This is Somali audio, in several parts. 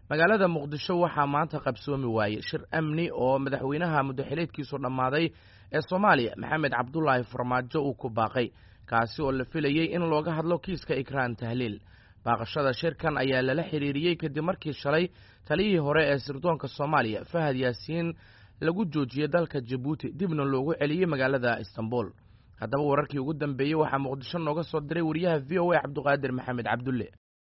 magaalada muqdisho waxaa maanta qabsoomi waayey shir amni oo madaxweynaha muddaxileedkiisu dhammaaday ee Soomaaliya Maxamed Cabdullaahi Farmaajo uu ku baaqay kaasi oo la filayay in looga hadlo kiiska Ikraan Tahliil baaqashada shirkan ayaa lala xiriiriyay kadib markii shalay taliyihii hore ee sirdoonka Soomaaliya Fahad Yaasiin lagu joojiyay dalka Djibouti dibna loogu celiyay magaalada Istanbul haddaba wararkii ugu dambeeyay waxaa muqdisho nooga soo diray wariyaha VOA Cabduqaadir Maxamed Cabdulle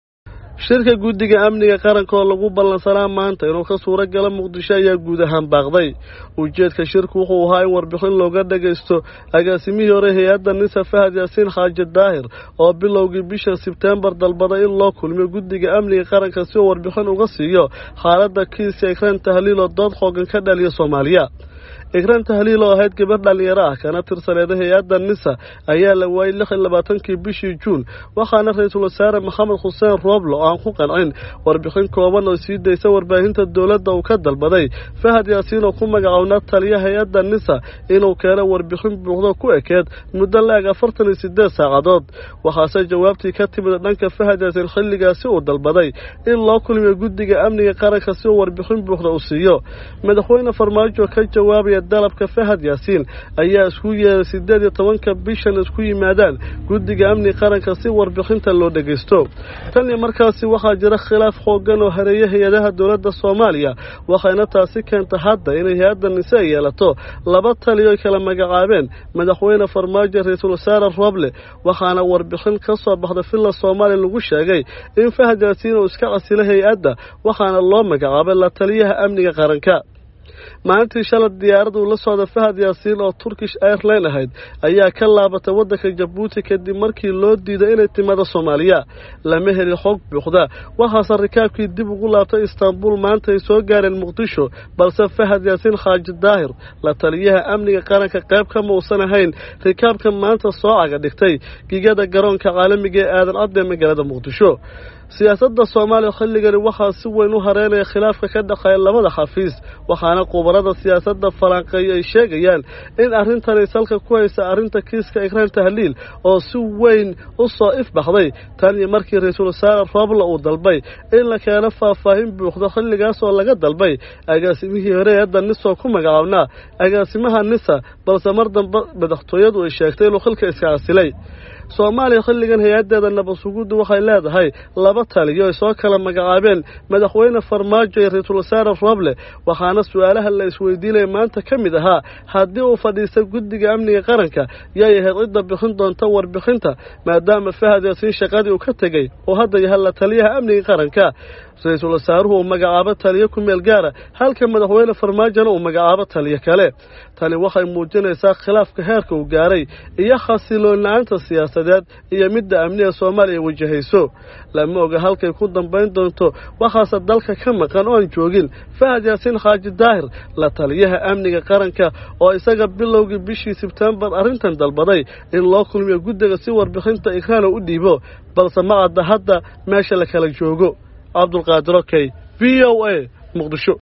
shirka guddiga amniga qaranka oo lagu ballansanaa maanta inuu ka suura galo muqdisho ayaa guud ahaan baaqday ujeedka shirku wuxuu ahaa in warbixin looga dhagaysto agaasimihii hore hay-adda nisa Fahad Yaasiin Xaaji Daahir oo bilowgii bishan Sebtembar dalbaday in loo kulmiyo guddiga amniga qaranka si uu warbixin uga siiyo xaaladda kiiska Ikraan Tahliil oo dood xooggan ka dhaliya Soomaaliya. Ikraan Tahliil oo ahayd gabar dhalinyaro ah kana tirsaneed hay-adda nisa ayaa la waayay 26 bishii Juun waxaana ra'iisul wasaare Maxamed Xuseen Roble aan ku qancin warbixin kooban oo sii deysa warbaahinta dawladda uu ka dalbaday Fahad Yaasiin oo ku magacaawna taliyaha hay-adda nisa inuu keeno warbixin buuxda ku ekeed muddo laag 48 saacadood waxaase jawaabtii ka timid dhanka Fahad Yaasiin xilligaasi uu dalbaday in loo kulmiyo guddiga amniga qaranka si uu warbixin buuxda u siiyo madaxweyne Farmaajo ka jawaabay dalabka Fahad Yaasiin ayaa isku yeeray 18 bishan isku yimaadaan guddiga amniga qaranka si warbixinta loo dhageysto tan markaasi waxaa jira khilaaf xooggan oo hareeyay hay'adaha dawladda Soomaaliya waxayna taasi keentay hadda in hay'adda nisa yeelato laba taliyo kala magacaabeen madaxweyne Farmaajo ra'iisul wasaare Roble waxaana warbixin ka soo baxday filla Soomaaliya lagu sheegay in Fahad Yaasiin uu iska casilay hay'adda waxaana loo magacaabay la taliyaha amniga qaranka maalintii shalay diyaaradu la socda Fahad Yaasiin oo Turkish Airlines ahayd ayaa ka laabatay waddanka Djibouti kadib markii loo diiday inay timaado Soomaaliya lama helin xog buuxda waxaase rikaabkii dib ugu laabtay Istanbul maanta ay soo gaareen Muqdisho balse Fahad Yaasiin Xaaji Daahir la taliyaha amniga qaranka qayb ka muusan ahayn rikaabka maanta soo caga dhigtay gigada garoonka caalamiga ee aadan cadde magaalada Muqdisho siyaasadda Soomaaliya xilligan waxaa si weyn u hareeraya khilaafka ka dhaxeeya labada xafiis waxaana qubarada siyaasadda falanqeeya ay sheegayaan in arrintan ay salka ku haysa arrinta kiiska Ikraan Tahliil oo si weyn u soo ifbaxday tan markii ra'iisul wasaare Roble uu dalbay in la keeno faahfaahin buuxda xilligaas oo laga dalbay agaasimihii hore ee nisa ku magacaawna agaasimaha nisa balse mar dambe madaxtooyadu ay sheegtay inuu xilka iska casilay Soomaaliya xilligan hay'adda nabadsugudu waxay leedahay laba taliyo oo soo kala magacaabeen madaxweyne Farmaajo iyo ra'iisul wasaare Roble waxaana su'aalaha la isweydiinay maanta kamid ahaa haddii uu fadhiisto guddiga amniga qaranka yahay cidda bixin doonta warbixinta maadaama Fahad Yaasiin shaqadii uu ka tagay oo hadda yahay la taliyaha amniga qaranka ra'iisul wasaaruhu magacaabo taliyo ku meel gaara halka madaxweyne Farmaajo uu magacaabo taliyo kale tani waxay muujinaysaa khilaafka heerka uu gaaray iyo xasiloonanta siyaasadeed iyo midda amniga Soomaaliya wajahayso lama oga halkay ku dambeyn doonto waxaase dalka ka maqan oo aan joogin Fahad Yaasiin Xaaji Daahir la taliyaha amniga qaranka oo isaga bilowgii bishii Sebtembar arrintan dalbaday in loo kulmiyo guddiga si warbixinta Ikraan u dhiibo balse ma cadda hadda meesha la kala joogo Cabdulqaadir VOA Muqdisho